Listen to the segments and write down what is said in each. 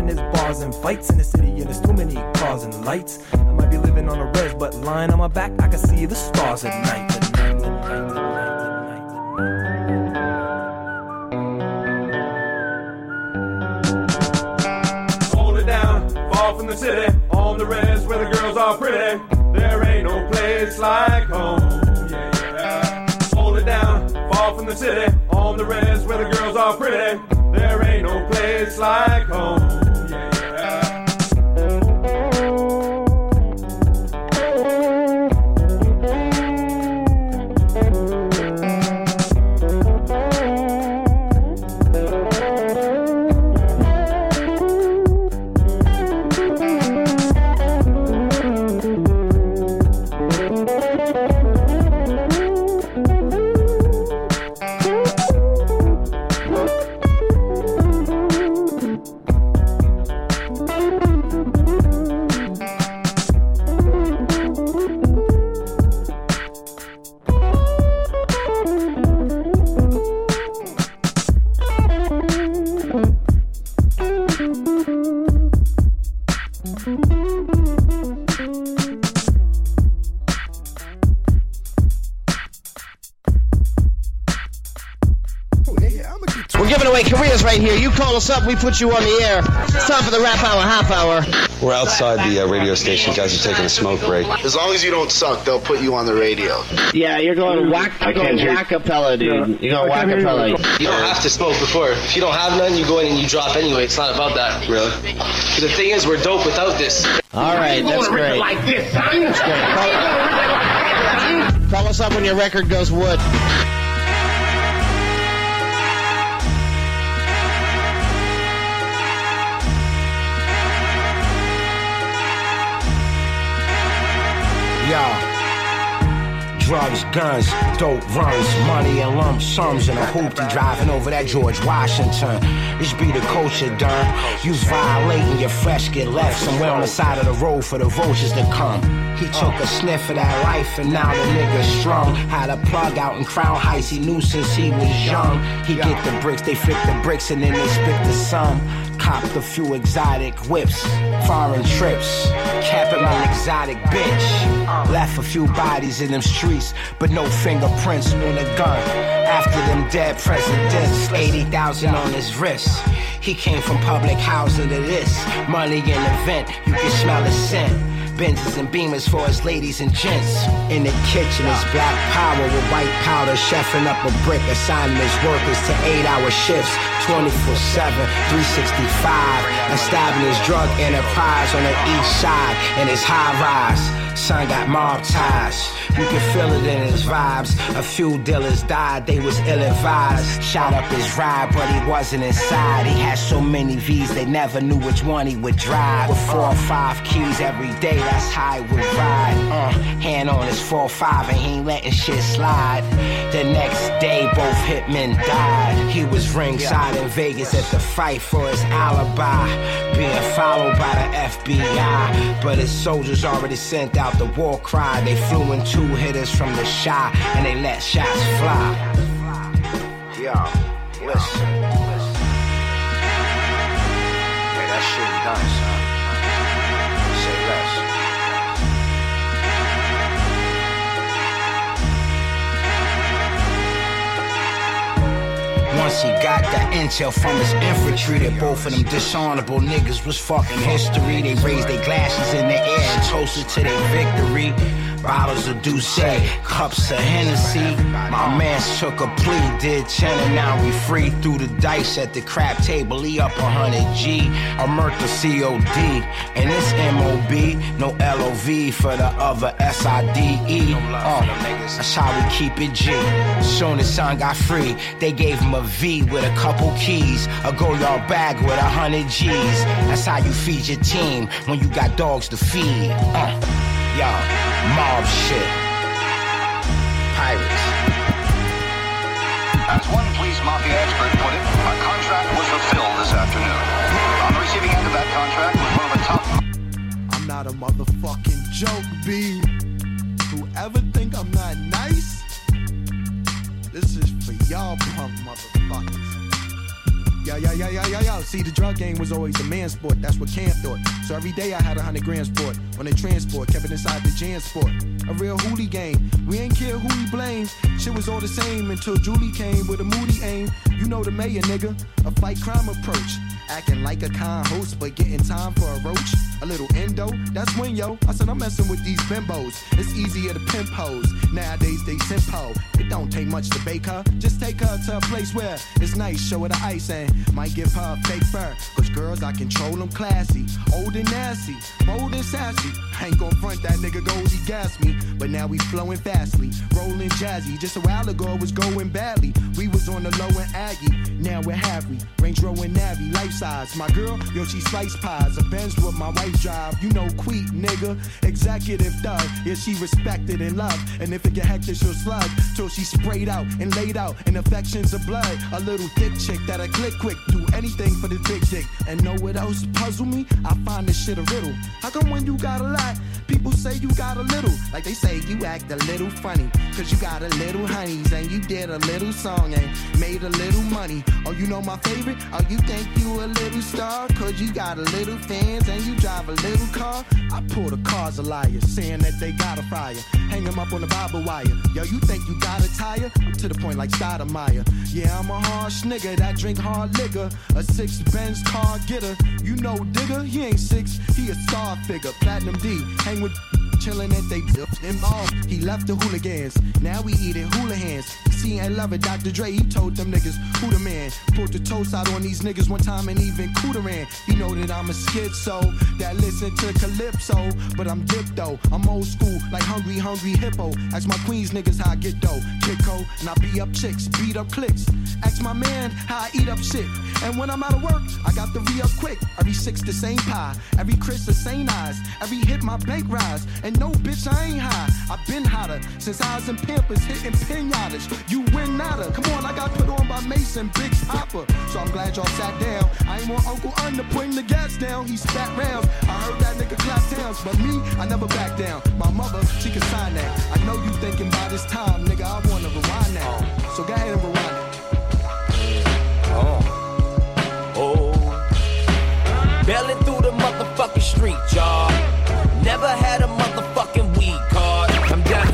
and there's bars and fights in the city, and there's too many cars and lights. I might be living on a res, but lying on my back, I can see the stars at night. Hold it down, fall from the city, on the res where the girls are pretty. There ain't no place like home. Yeah. Hold it down, fall from the city, on the res where the girls are pretty. There ain't no place like home. Right here. You call us up, we put you on the air. It's time for the Rap Hour Half Hour. We're outside the radio station. Guys are taking a smoke break. As long as you don't suck, they'll put you on the radio. Yeah, you're going whack-a-pella, dude. You're going whack-a-pella. You don't have to smoke before. If you don't have none, you go in and you drop anyway. It's not about that. Really? But the thing is, we're dope without this. All right, that's great. Like this, son. That's great. Call us up when your record goes wood. Drugs, guns, dope runs, money in lump sums in a hoopty driving over that George Washington. This be the culture done. You violating, your flesh get left somewhere on the side of the road for the vultures to come. He took a sniff of that life and now the nigga's strong. Had a plug out in Crown Heights, he knew since he was young. He get the bricks, they flip the bricks and then they split the sum. Copped a few exotic whips, foreign trips, capping my exotic bitch. Left a few bodies in them streets, but no fingerprints on the gun. After them dead presidents, 80,000 on his wrist. He came from public housing to this. Money in the vent, you can smell the scent. Benzes and Beamers for his ladies and gents. In the kitchen is black power with white powder, chefing up a brick, assigning his workers to 8-hour shifts, 24/7, 365. Establishing his drug enterprise on the east side in his high rise. Son got mob ties, you can feel it in his vibes. A few dealers died, they was ill-advised. Shot up his ride, but he wasn't inside. He had so many V's, they never knew which one he would drive. With 4 or 5 keys every day, that's how he would ride. Hand on his 4-5 and he ain't letting shit slide. The next day, both hitmen died. He was ringside in Vegas at the fight for his alibi, being followed by the FBI. But his soldiers already sent out the war cry. They flew in 2 hitters from the Shah and they let shots fly. Yo, listen. Hey, that shit done, son. Say less. Once he got that intel from his infantry that both of them dishonorable niggas was fucking history. They raised their glasses in the air and toasted to their victory. Bottles of Douce, cups of Hennessy. My mans took a plea, did 10 and now we free. Threw the dice at the crap table, he up 100 G. A Murder COD, and this MOB, no LOV for the other SIDE. That's how we keep it G. Soon as son got free, they gave him a V with a couple keys. A go-yard bag with 100 G's. That's how you feed your team when you got dogs to feed. Yo, mob shit. Pirates. As one police mafia expert put it, a contract was fulfilled this afternoon. On the receiving end of that contract was one of the top... I'm not a motherfucking joke, B. Whoever think I'm not nice, this is for y'all punk motherfuckers. Yo. See, the drug game was always a man's sport. That's what Cam thought. So every day I had 100 grand sport on the transport, kept it inside the Jan sport. A real hoolie game. We ain't care who we blame. Shit was all the same until Julie came with a moody aim. You know the mayor, nigga. A fight crime approach. Acting like a kind host, but getting time for a roach. A little endo, that's when, yo. I said I'm messing with these bimbos. It's easier to pimp hoes. Nowadays they simple. It don't take much to bake her. Just take her to a place where it's nice. Show her the ice and might give her a fake fur. Cause girls, I control them classy. Old and nasty, bold and sassy. I ain't gon' front that nigga Goldie gas me. But now we flowing fastly, rolling jazzy. Just a while ago it was going badly. We was on the low and Aggie. Now we're Harry, Range Rover and Navy, life size. My girl, yo, she slice pies. A Benz with my wife drive. You know, Queet, nigga. Executive thug. Yeah, she respected and loved. And if it get hectic, she'll slug. Till she sprayed out and laid out in affections of blood. A little thick chick that'll click quick. Do anything for the big dick. And know what else puzzle me? I find this shit a riddle. How come when you got a lot, people say you got a little? Like they say you act a little funny. Cause you got a little honeys. And you did a little song and made a little money. Oh, you know my favorite? Oh, you think you a little star? Cause you got a little fans and you drive a little car? I pull the cars of liars, saying that they got a fire. Hang them up on the barbed wire. Yo, you think you got a tire? I'm to the point like Stoudemire. Yeah, I'm a harsh nigga that drink hard liquor. A 6 Benz car getter. You know digger, he ain't 6, he a star figure. Platinum D, hang with chillin' at they dipped him off. He left the hooligans, now we eating hula hands. See and love it, Dr. Dre, he told them niggas who the man. Pulled the toast out on these niggas one time and even Cooteran. He know that I'm a schizo that listen to Calypso. But I'm dipped though, I'm old school like hungry hippo. Ask my queens niggas how I get dough. Kidco, and I be up chicks, beat up clicks. Ask my man how I eat up shit. And when I'm out of work, I got the re-up quick. Every 6 the same pie, every Chris the same eyes. Every hit my bank rise. And no bitch, I ain't high. I've been hotter since I was in Pampers hitting pinatas. You win nada. Come on, I got put on by Mason, Big Papa. So I'm glad y'all sat down. I ain't want Uncle Under putting the gas down. He spat rounds. I heard that nigga clap downs. But me, I never back down. My mother, she can sign that. I know you thinking by this time, nigga, I wanna rewind now. So go ahead and rewind it. Bailing through the motherfucking street, y'all. Never had a motherfucking weed card. I'm done.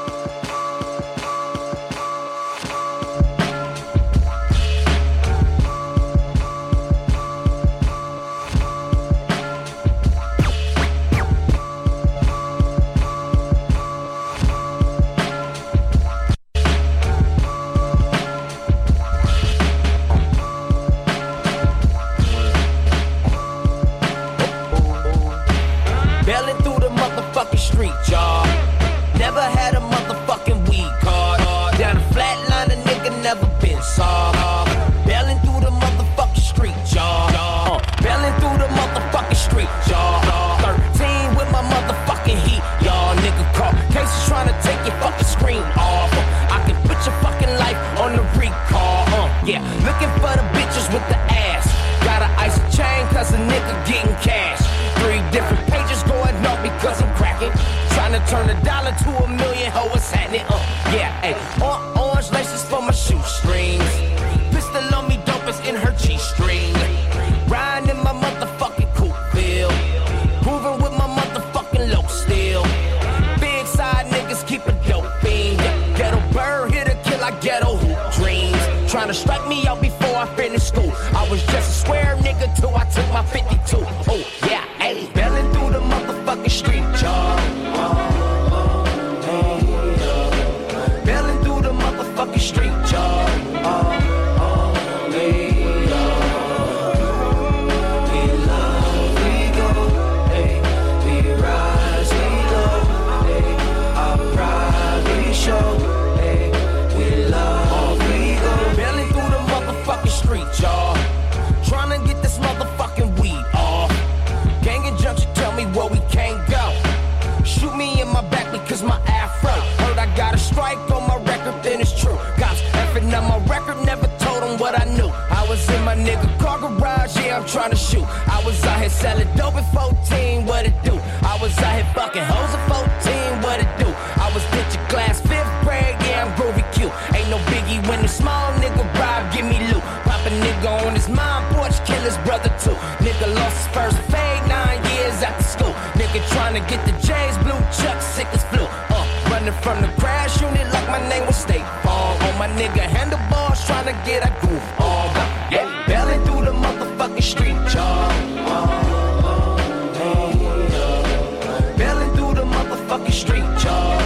Street, y'all. Never had a motherfucking weed card. Down the flat line, a nigga never been saw. Bailing through the motherfucking street, y'all. Bailing through the motherfucking street, y'all. 13 with my motherfucking heat, y'all. Nigga caught cases trying to take your fucking screen off. I can put your fucking life on the recall. Yeah, looking for the bitches with the ass. Got an ice chain cause a nigga getting cash. 3 different pages going up because I'm cracking. Trying to turn $1 to $1 million, ho, what's happening? Yeah, ayy. Orange laces for my shoestrings. Pistol on me, dope is in her G-string. Riding in my motherfucking coupe bill. Moving with my motherfucking low steel. Big side niggas keep a dope fiend. Ghetto bird, here to kill, I ghetto hoop dreams. Trying to strike me out before I finish school. I was just a square nigga till I took my 52. Oh, yeah, ayy. Bailing through the motherfucking street, y'all. Bailing through the motherfucking street, y'all. We love, we go, hey. We rise, we low, hey. Our pride we show, hey. We love, we go. Bailing through the motherfucking street, y'all. Trying to get this motherfucking weed off. Gang and junction tell me where we can't go. Shoot me in my back because my afro. Heard I got a strike on my record, then it's true. Cops effing on my record, never told them what I knew. I was in my nigga car garage, yeah, I'm trying to shoot. I was out here selling dope at 14, what it do? I was out here fucking hoes at 14, what it do? I was picture class, 5th grade, yeah, I'm groovy cute. Ain't no biggie when the small nigga bribe, give me loot. Pop a nigga on his mind. too. Nigga lost his first fade 9 years after school. Nigga trying to get the J's, blue chuck, sick as flu. Running from the crash unit like my name was State Farm. On my nigga handlebars, trying to get a groove on. Yeah, bailing through the motherfucking street, y'all. Bailing through the motherfucking street, y'all.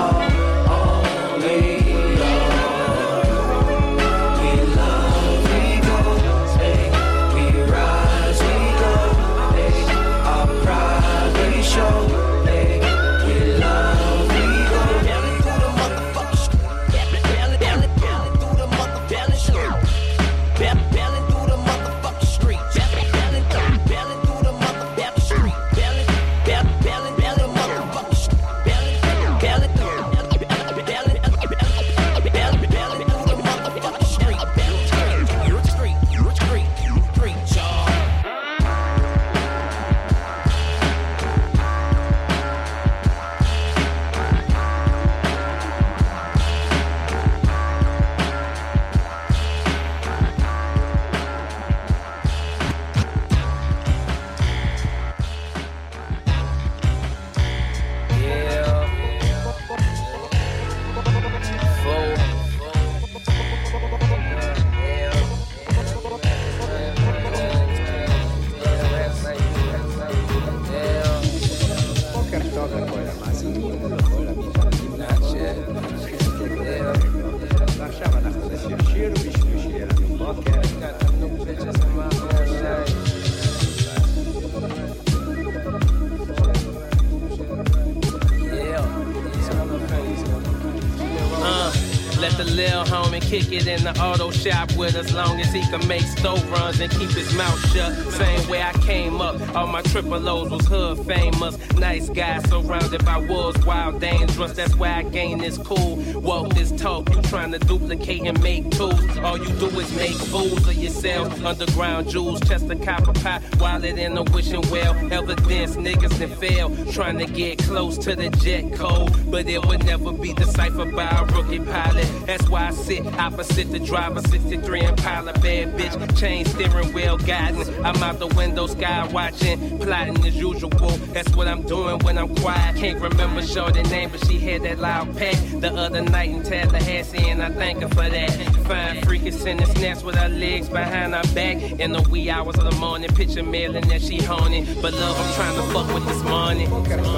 Kick it in the auto shop with as long as he can make stove runs and keep his mouth shut. Same way I came up, all my triple O's was hood famous. Nice guy surrounded by wolves, wild, dangerous. That's why I gained this cool. Walk this talk, you trying to duplicate and make tools. All you do is make fools of yourself. Underground jewels, chest of copper pot, wallet in a wishing well. Evidence niggas that fail, trying to get close to the jet code, but it would never be deciphered by a rookie pilot. That's why I sit opposite the driver, 63 Impala, bad bitch, chain steering wheel guiding. I'm out the window, sky watching, plotting as usual. That's what I'm doing when I'm quiet. Can't remember shorty name, but she had that loud pack the other night in Tallahassee, and I thank her for that. Fine freaking sending snaps with her legs behind her back in the wee hours of the morning. Picture mailing that she honing, but love, I'm trying to fuck with this money.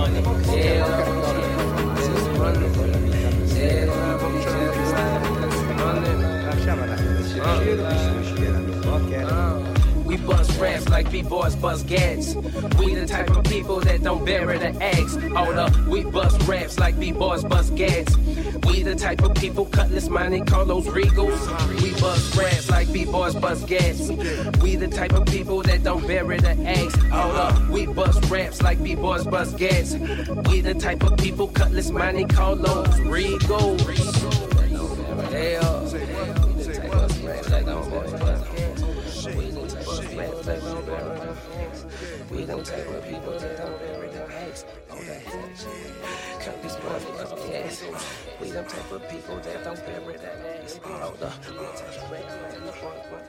We bust raps like B-boys bust gats. We the type of people that don't bury the eggs. Hold up, we bust raps like B-boys bust gats. We the type of people, Cutlass, Monte Carlos, Regals. We bust raps like B-boys bust gats. We the type of people that don't bury the eggs. Hold up, we bust raps like B-boys bust gats. We the type of people, Cutlass, Monte Carlos, Regals. We don't take with people that don't bury their eggs. We don't take with people that don't bury their eggs. Hold up. We don't take with people that don't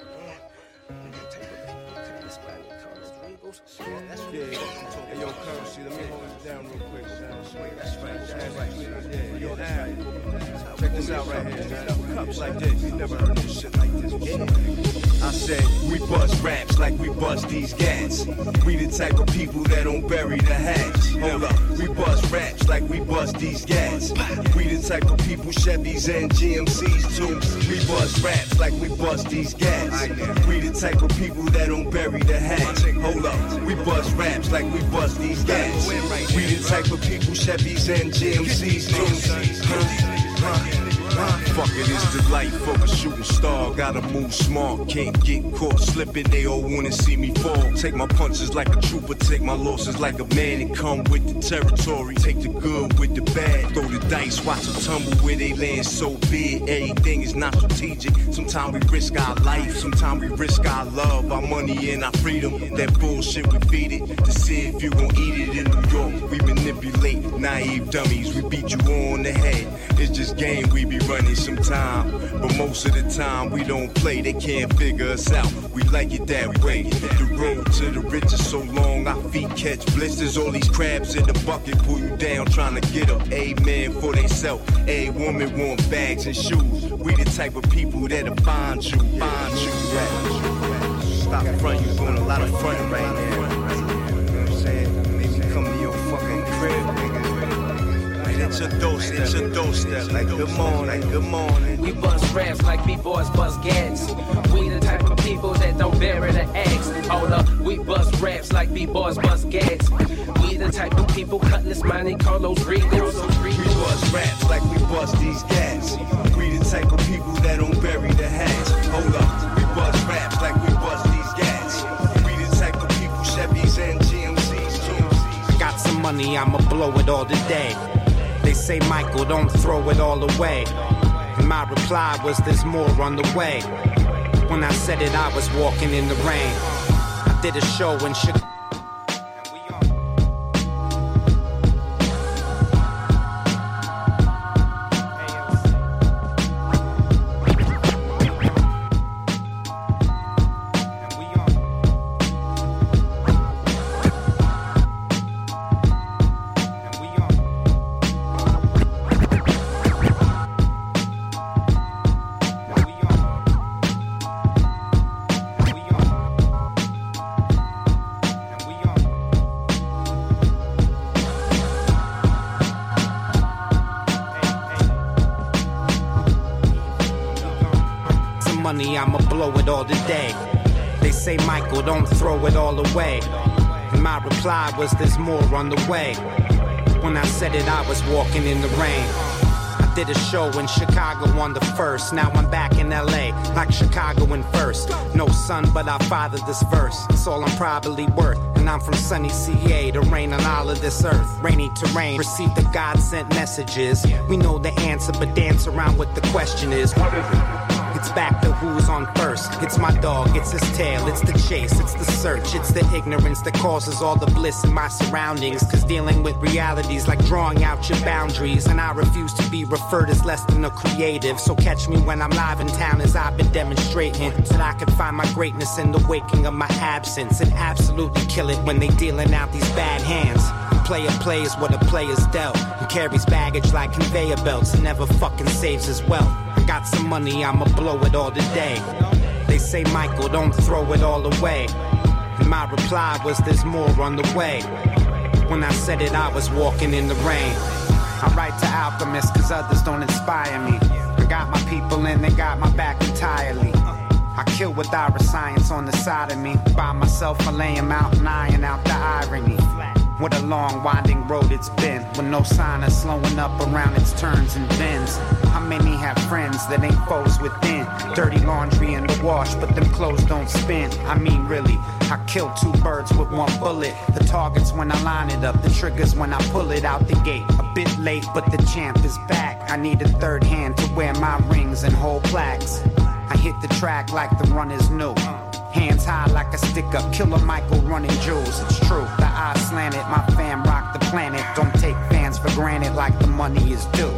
Hey, yo, Currency, let me hold it down real quick. That's right. Yo, Al, check this out right here, man. Cups like this, you never heard no shit like this before. I said, we bust raps like we bust these gats. We the type of people that don't bury the hatch. Hold up, we bust raps like we bust these gats. We the type of people, Chevys and GMCs too. We bust raps like we bust these gats. We the type of people that don't bury the hatch. Hold up, we bust raps like we bust these gats. We the type of people, Chevys and GMCs too. Fuck it, it's the life of a shooting star. Gotta move smart, can't get caught slipping. They all wanna see me fall. Take my punches like a trooper, take my losses like a man, and come with the territory. Take the good with the bad, throw the dice, watch them tumble where they land so big. Everything is not strategic. Sometimes we risk our life, sometimes we risk our love, our money and our freedom. That bullshit we feed it to see if you gon' eat it in New York. We manipulate naive dummies, we beat you on the head. It's just game we be running sometime, but most of the time we don't play. They can't figure us out. we like it that way. The road to the riches so long, our feet catch blisters. All these crabs in the bucket pull you down, trying to get up. A man for they self, a woman want bags and shoes. We the type of people that'll find you, Stop front, you doing a lot of fronting right now. You know what I'm saying? Maybe come to your fucking crib, nigga. It's your doorstep, like good morning. We bust raps like B-boys bust gats. We the type of people that don't bury the eggs. Hold up, we bust raps like B-boys bust gats. We the type of people, Cutlass, Monte Carlos, Regals. We bust raps like we bust these gats. We the type of people that don't bury the hats. Hold up, we bust raps like we bust these gats. We the type of people, Chevys and GMCs. Got some money, I'ma blow it all today. They say, Michael, don't throw it all away. And my reply was, there's more on the way. When I said it, I was walking in the rain. I did a show in Chicago. I'ma blow it all today. They say, Michael, don't throw it all away. And my reply was, there's more on the way. When I said it, I was walking in the rain. I did a show in Chicago on the 1st. Now I'm back in LA, like Chicago in first. No son, but I fathered this verse. It's all I'm probably worth. And I'm from sunny CA to rain on all of this earth. Rainy terrain, receive the God-sent messages. We know the answer, but dance around what the question is. What is it? It's back to who's on first. It's my dog, it's his tail, it's the chase, it's the search, it's the ignorance that causes all the bliss in my surroundings. Cause dealing with realities like drawing out your boundaries. And I refuse to be referred as less than a creative. So catch me when I'm live in town, as I've been demonstrating, so that I can find my greatness in the waking of my absence. And absolutely kill it when they dealing out these bad hands. Player plays what a player's dealt, and carries baggage like conveyor belts, and never fucking saves his wealth. Got some money, I'ma blow it all today. They say, Michael, don't throw it all away. And my reply was, there's more on the way. When I said it, I was walking in the rain. I write to alchemists cause others don't inspire me. I got my people and they got my back entirely. I kill with our science on the side of me. By myself, I lay him out and iron out the irony. What a long, winding road it's been, with no sign of slowing up around its turns and bends. How many have friends that ain't foes within? Dirty laundry in the wash, but them clothes don't spin. I mean, really, I kill 2 birds with 1 bullet. The target's when I line it up, the trigger's when I pull it out the gate. A bit late, but the champ is back. I need a third hand to wear my rings and hold plaques. I hit the track like the runners knew. Hands high like a stick-up, Killer Michael running jewels. It's true, the eyes slanted, my fam rock the planet. Don't take fans for granted like the money is due.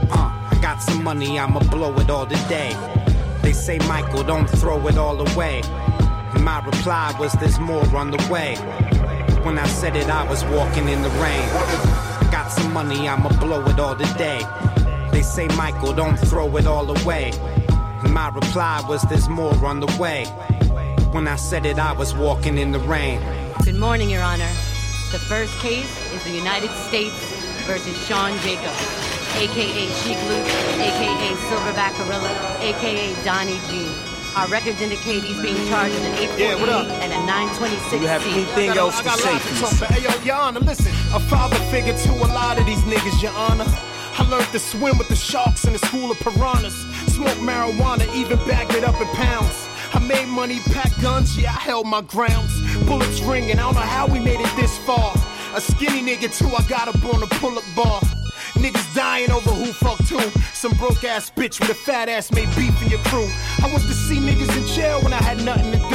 I got some money, I'ma blow it all today. They say, Michael, don't throw it all away. And my reply was, there's more on the way. When I said it, I was walking in the rain. Got some money, I'ma blow it all today. They say, Michael, don't throw it all away. And my reply was, there's more on the way. When I said it, I was walking in the rain. Good morning, Your Honor. The first case is the United States versus Sean Jacobs, a.k.a. Sheik Luke, a.k.a. Silverback Gorilla, a.k.a. Donnie G. Our records indicate he's being charged with an 848 and a 926. Do you have anything else to say, please? Hey, yo, Your Honor, listen. A father figure to a lot of these niggas, Your Honor. I learned to swim with the sharks in the school of piranhas. Smoke marijuana, even bag it up in pounds. I made money, packed guns, yeah, I held my grounds. Bullets ringing, I don't know how we made it this far. A skinny nigga too, I got up on a pull-up bar. Niggas dying over who fucked who. Some broke-ass bitch with a fat ass made beef in your crew. I went to see niggas in jail when I had nothing to do.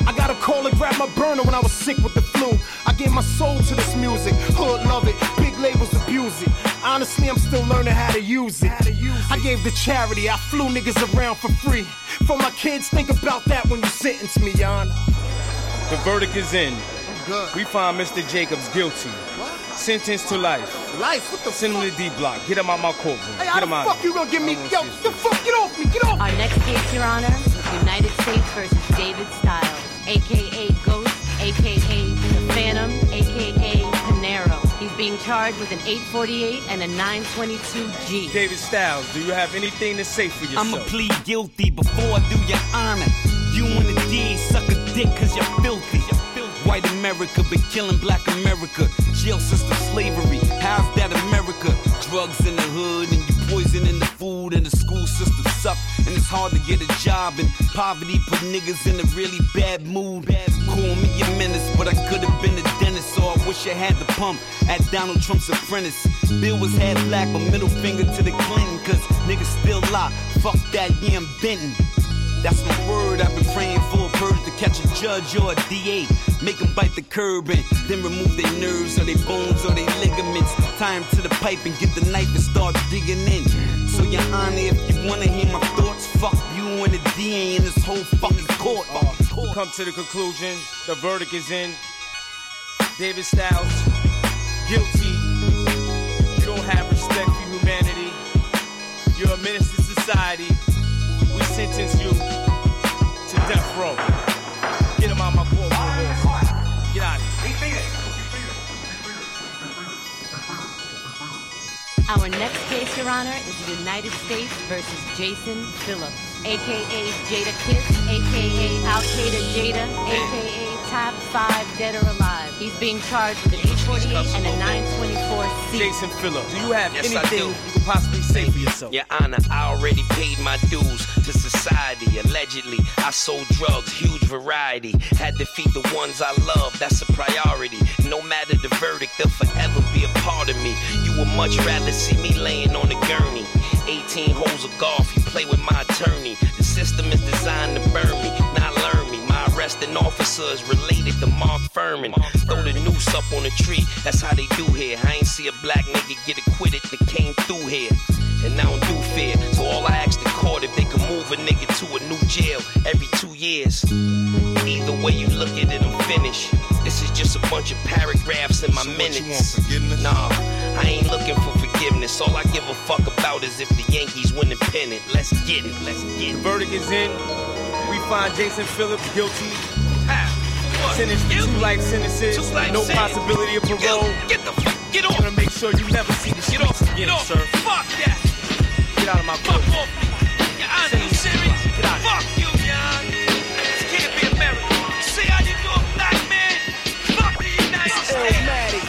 I gotta call and grab my burner when I was sick with the flu. I gave my soul to this music. Hood love it, big labels abuse it. Honestly, I'm still learning how to use it. I gave to charity, I flew niggas around for free. For my kids, think about that when you sentence me, Your Honor. The verdict is in. Good. We find Mr. Jacobs guilty. What? Sentenced to life. Life? What the Send him to D block. Get him out my courtroom. Hey, Get how him the out. fuck you gonna give me? Yo, the fuck, get off me, get off me. Our next case, Your Honor, is United States versus David Styles, a.k.a. Ghost, a.k.a. The Phantom, a.k.a. Panero. He's being charged with an 848 and a 922G. David Styles, do you have anything to say for yourself? I'ma plead guilty before I do your honor. You and the D suck a dick cause you're filthy. White America been killing black America. Jail system slavery, how's that America? Drugs in the hood and you poisoning the food and the school system suck. And it's hard to get a job and poverty put niggas in a really bad mood. Call me a menace, but I could have been a dentist. So I wish I had the pump at Donald Trump's apprentice. Bill was half black, but middle finger to the Clinton. Cause niggas still lie, fuck that, yeah, I'm Benton. That's my word, I've been praying for a bird to catch a judge or a DA. Make them bite the curb and then remove their nerves or their bones or their ligaments. Tie them to the pipe and get the knife and start digging in. So Your Honor, if you wanna hear my thoughts, fuck you and the DA in this whole fucking court. Come to the conclusion, the verdict is in. David Styles, guilty. You don't have respect for humanity. You're a menace to society. We sentence you to death row. Get him out my courtroom. Get out of here. Our next case, Your Honor, is the United States versus Jason Phillips, a.k.a. Jada Kiss, a.k.a. Al-Qaeda Jada, a.k.a. Top 5 Dead or Alive. He's being charged with an 848 and a 924C. Jason Phillips, do you have Yes, anything I do. you could possibly say for yourself? Your Honor, I already paid my dues to society. Allegedly, I sold drugs, huge variety. Had to feed the ones I love, that's a priority. No matter the verdict, they'll forever be a part of me. You would much rather see me laying on a gurney. 18 holes of golf, you play with my attorney. The system is designed to burn me, not learn me. My arresting officer is related to Mark Furman. Throw the noose up on a tree, that's how they do here. I ain't see a black nigga get acquitted that came through here. And I don't do fear, so all I ask the court if they can move a nigga to a new jail every 2 years. Either way you look at it, I'm finished. This is just a bunch of paragraphs in my minutes. You want forgiveness? Nah, I ain't looking for forgiveness. All I give a fuck about is if the Yankees win the pennant. Let's get it, let's get The it. verdict is in. We find Jason Phillips guilty. Sentenced to 2 life sentences. No possibility of parole. Get the fuck, get off. I'm gonna make sure you never see the Get off, streets again, get off. sir. Fuck that. Get out of my Fuck court. off. Your Honor, you serious? Get out. Fuck you, Jan. This can't be America. See how you do a black man? Fuck the United States.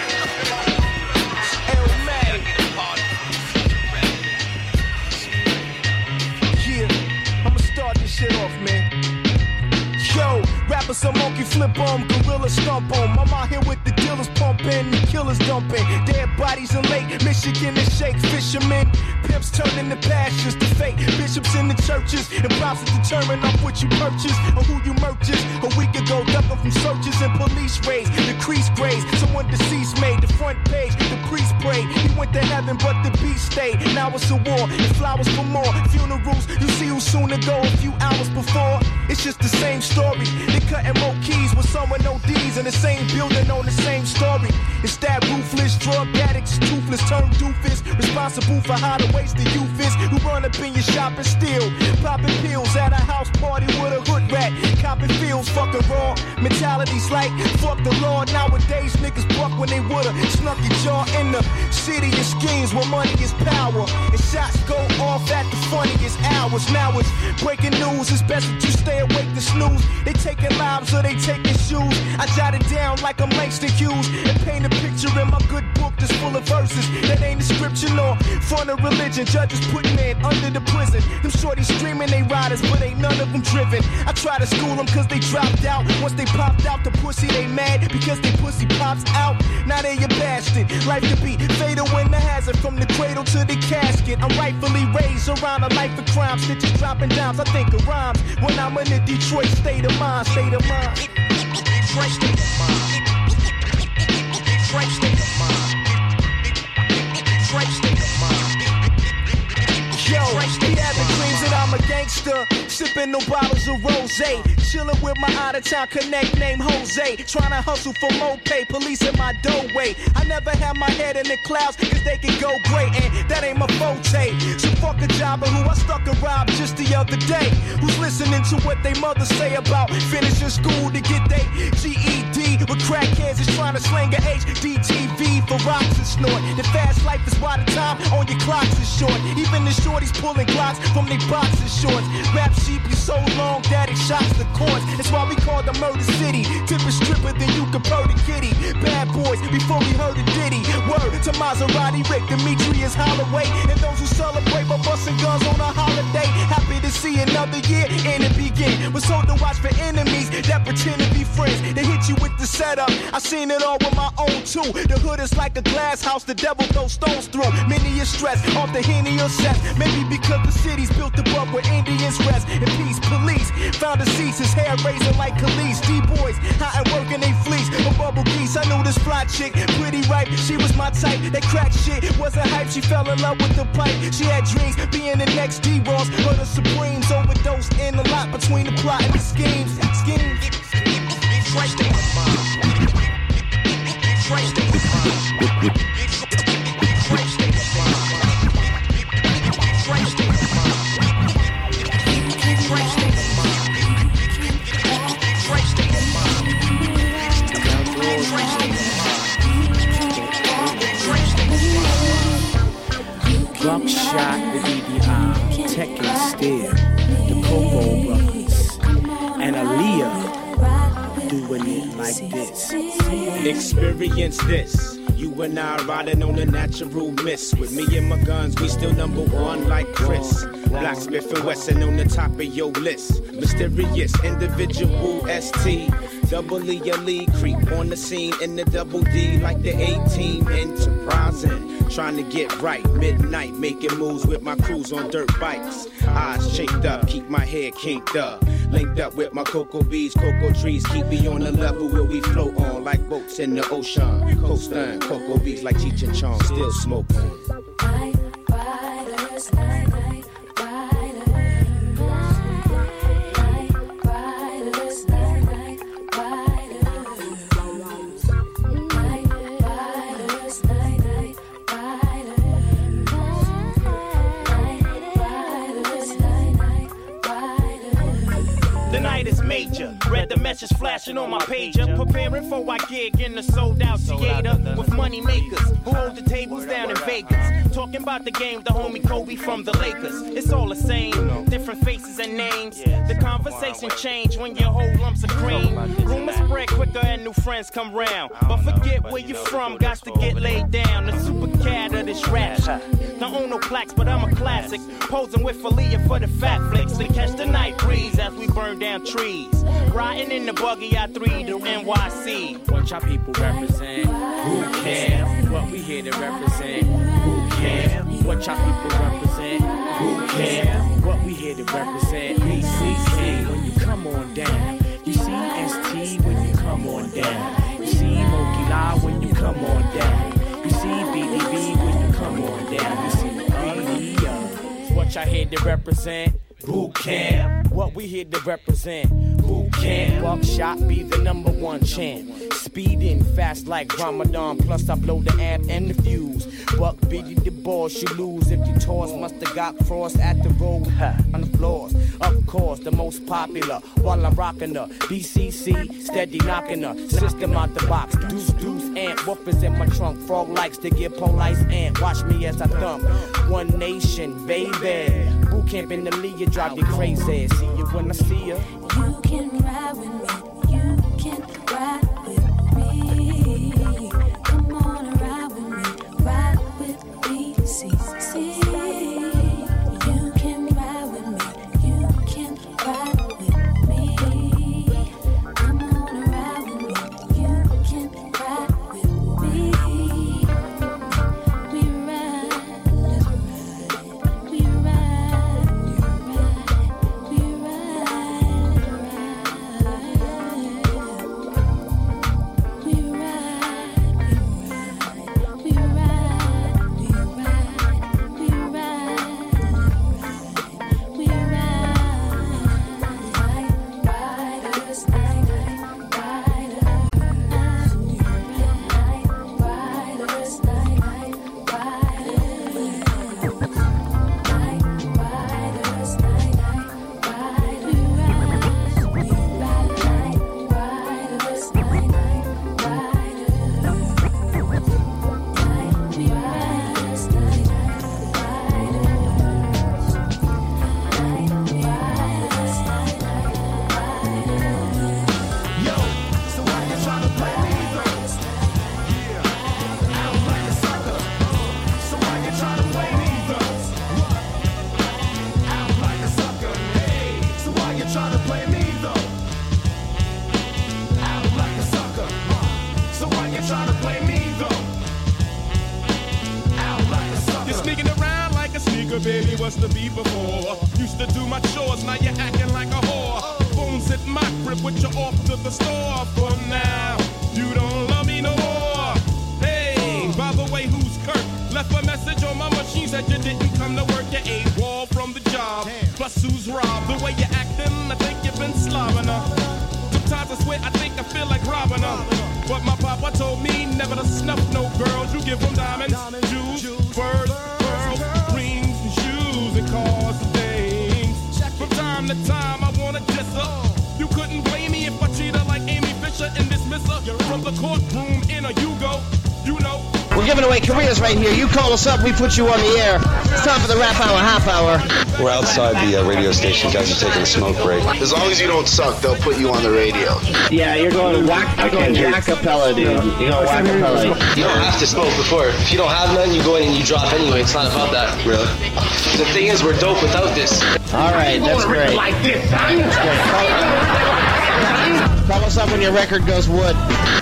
Yeah, I'ma start this shit off, man. Yo, rappers a monkey flip on, gorilla stomp on. I'm out here with the dealers pumping, the killers dumping. Dead bodies in Lake Michigan and shake fishermen. Pimps turning the pastures to fake bishops in the churches. And props to determine off what you purchase or who you purchase. A week ago, ducking from searches and police raids. Decreased grades, someone deceased made the front page. The priest prayed, he went to heaven, but the beast stayed. Now it's a war, and flowers for more. Funerals, you see who's soon to go a few hours before. It's just the same story. They cutting more keys with someone ODs in the same building on the same story. It's that ruthless drug addicts, toothless, turned doofus, responsible for how the waste the youth is. Who run up in your shop and steal, popping pills at a house party with a hood rat, copping feels, fucking raw. Mentalities like fuck the law. Nowadays niggas buck when they woulda snuck your jaw in the city of schemes where money is power. And shots go off at the funniest hours. Now it's breaking news. It's best that you stay awake to snooze. They taking lives or they taking shoes. I jot it down like I'm Langston Hughes and paint a picture in my good book chapters full of verses that ain't the scripture nor front of religion. Judges putting men under the prison. Them shorties streaming they riders, but ain't none of them driven. I try to school them cause they dropped out. Once they popped out the pussy, they mad because they pussy pops out. Now they a bastard. Life could be fatal when the hazard from the cradle to the casket. I'm rightfully raised around a life of crime. Stitches dropping dimes, I think of rhymes. When I'm in the Detroit state of mind, state of mind. Detroit state of mind. Detroit state of mind. Detroit state of mind. Yo, he had the dreams that I'm a gangster, sipping no bottles of rosé, chilling with my out-of-town connect named Jose, trying to hustle for more pay, police in my doorway. I never had my head in the clouds, cause they can go great, and that ain't my forte. So fuck a jobber who I stuck a rob just the other day, who's listening to what they mother say about finishing school to get their GED, with crackheads is trying to slang a HDTV for rocks and snort. The fast life is why the time on your clocks is short. Even the shorties pulling Glocks from their boxer shorts. Rap sheep be so long that it shocks the courts. That's why we call the Murder City. Tipping stripper than you could purr the kitty. Bad boys before we heard a ditty. Word to Maserati, Rick, Demetrius Holloway, and those who celebrate by busting guns on a holiday. Happy to see another year and it begin. Was told to watch for enemies that pretend to be friends. They hit you with the setup. I seen it all with my own too. The hood is like a glass house. The devil throws stones through. Many is stressed off the Henny or sex. Maybe because the city's built above where Indians rest. And peace, police found deceased, his hair raising like Khalees. D-boys hot and working they fleece. A bubble geese, I knew this fly chick, pretty ripe. She was my type. That crack shit was a hype. She fell in love with the pipe. She had dreams being the next D-Ross, but the Supremes overdosed in a lot between the plot and the schemes. Schemes. Detroit state of mind. Detroit state of mind. Detroit state of mind. Detroit state of mind. Detroit state of mind. Detroit state of mind. Detroit state of mind. Detroit state of mind. Buckshot, the DDI, Tech and Steel, the Coco Brothers, and Aaliyah doing it like this. Experience this. You and I riding on a natural mist. With me and my guns, we still number one like Chris. Blacksmith and Wesson on the top of your list. Mysterious individual ST. Double E elite creep on the scene in the double D like the 18 enterprising. Trying to get right, midnight making moves with my crews on dirt bikes. Eyes chinked up, keep my head kinked up. Linked up with my cocoa bees, cocoa trees keep me on the level where we float on like boats in the ocean. Coastin', cocoa bees like Cheech and Chong, still smoking. Read the message flashing on my pager. Preparing for our gig in the sold out theater with money makers who hold the tables down in Vegas. Talking about the game, the homie Kobe from the Lakers. It's all the same, different faces and names. The conversation change when you hold lumps of cream. Rumors spread quicker and new friends come round. But forget where you from, got to get laid down. The super cat of this rap shit. Don't own no plaques, but I'm a classic. Posing with Aaliyah for the fat flicks. We catch the night breeze as we burn down trees. Riding in the buggy, I 3 to NYC. What y'all people represent? Who cares? What we here to represent? Who cares? What y'all people represent? Who cares? What we here to represent? BCC when you come on down. You see ST when you come on down. You see Moki La when you come on down. You see BDB when you come on down. You see Aaliyah. What y'all here to represent? Boot camp. What we here to represent? Boot camp. Buckshot be the #1 champ. Speeding fast like Ramadan. Plus I blow the amp and the fuse. Buck Biddy the boss you lose if you toss. Musta got crossed at the road on the floors. Of course, the most popular. While I'm rocking the BCC, steady knocking the system out the box. Deuce amp. Whoopers in my trunk. Frog likes to get police amp. Watch me as I thump. One nation, baby. Boot camp in the Leah drive you crazy. See you when I see you. You can ride with me. You can ride with me. Come on and ride with me. nigga, baby, what's the beef before? Used to do my chores, now you're acting like a whore. Phones hit my crib, put you off to the store. For now, you don't love me no more. Hey, by the way, who's Kurt? Left a message on my machine, said you didn't come to work. You ate wall from the job. Plus, who's robbed? The way you're acting, I think you've been slobbing her. Sometimes I swear I think I feel like robbing her. But my papa told me never to snuff no girls. You give them diamonds, jewels, furs, pearls, rings, and shoes, and cars and things. From time to time, I wanna diss her. You couldn't blame me if I treat her like Amy Fisher and dismiss her from the courtroom in a Yugo. You know. We're giving away careers right here. You call us up, we put you on the air. It's time for the Rap Hour, half hour. We're outside the radio station. Guys are taking a smoke break. As long as you don't suck, they'll put you on the radio. Yeah, you're going whack-a-pella, dude. You're going whack-a-pella. You don't have to smoke before. If you don't have none, you go in and you drop anyway. It's not about that. Really? The thing is, we're dope without this. All right, that's great. Like this, That's great. Call us up when your record goes wood.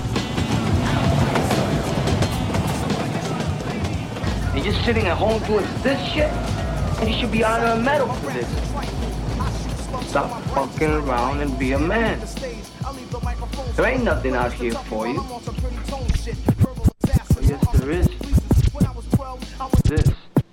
You're just sitting at home doing this shit? You should be honored a medal for this. Stop fucking around and be a man. There ain't nothing out here for you. Yes, there is. This.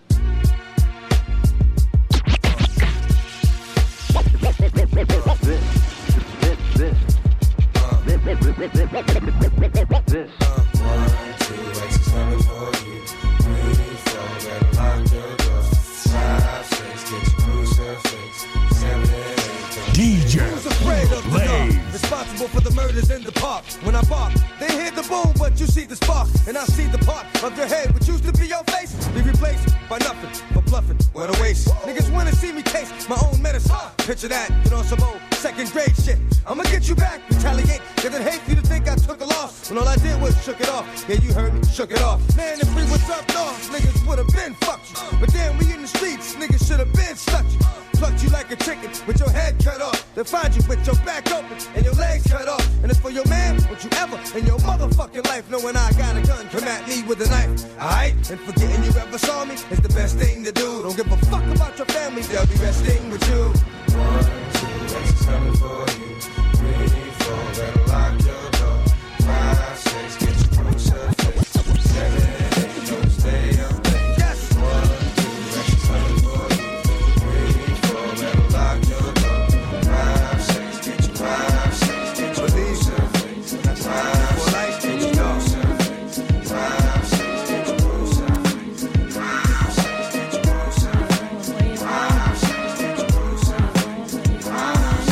This. 1, 2, X is coming for you. 3, 4, better lock your doors. 5, 6, get your crucifix. 7, 8, DJ Who's afraid of the dark? responsible for the murders in the park. When I bark, they hear the boom, but you see the spark. And I see the part of your head, which used to be your face, be replaced by nothing but bluffing. What a waste. Niggas wanna see me taste my own medicine. Picture that, get on some old second grade shit. I'ma get you back, retaliate, cause it hate you to think I took a loss. When all I did was shook it off. Yeah, you heard me, shook it off. Man, if we was up north, niggas would've been fucked you. But then we in the streets, niggas should've been stuck you. Plucked you like a chicken with your head cut off. Then find you with your back open and your legs cut off. And it's for your man, would you ever in your motherfucking life know when I got a gun, come at me with a knife, alright? And forgetting you ever saw me is the best thing to do. Don't give a fuck about your family, they'll be resting with you. 1, 2, X is coming for you. 3, 4, better lock your door. 5, 6, get your crucifix. 7, 8, don't stay up late. Yes. 1, 2, X is coming for you. 3, 4, better lock your door. 5, 6, get your 5, 6, get your crucifix. 5, 6, get your crucifix. 5, 6, get your crucifix. 5, 6, get your crucifix. 5, 6, get your crucifix.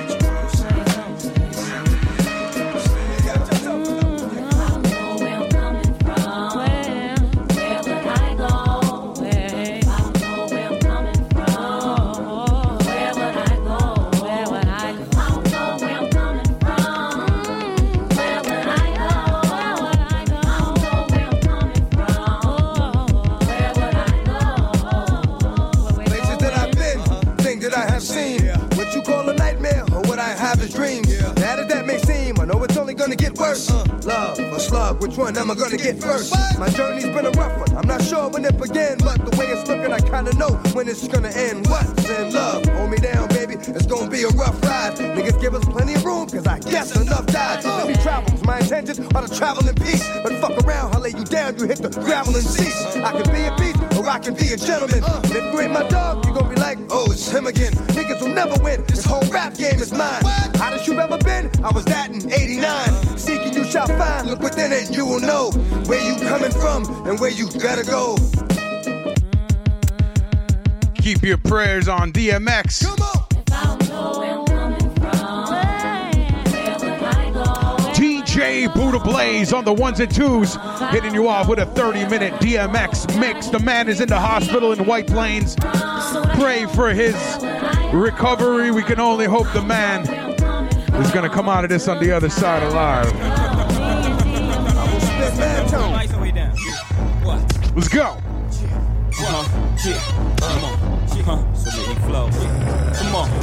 Places that I've been, things that I have seen. What you call a nightmare or what I have is dreams. Bad as that may seem, I know it's only gonna get worse. Love or slug, which one am I gonna get first? My journey's been a rough one, I'm not sure when it began, but the way it's looking, I kinda know when it's gonna end. What's in love? Hold me down, baby, it's gonna be a rough ride. Niggas give us plenty of room, cause I guess enough died. Let me travel, cause my intentions are to travel in peace. But fuck around, I'll lay you down, you hit the gravel and cease. I can be a beast, or I can be a gentleman. And if you ain't my dog, you gon' be like, oh, it's him again. Niggas will never win, this whole rap game is mine. Hottest you ever been? I was that in 89. Seeking you shall find, look within it, you will know where you coming from and where you gotta go. Keep your prayers on DMX. Come on. DJ Buddha Blaze on the ones and twos, hitting you off with a 30-minute DMX mix. The man is in the hospital in White Plains. Pray for his recovery. We can only hope the man is going to come out of this on the other side alive. Let's go. So make me flow. Come on.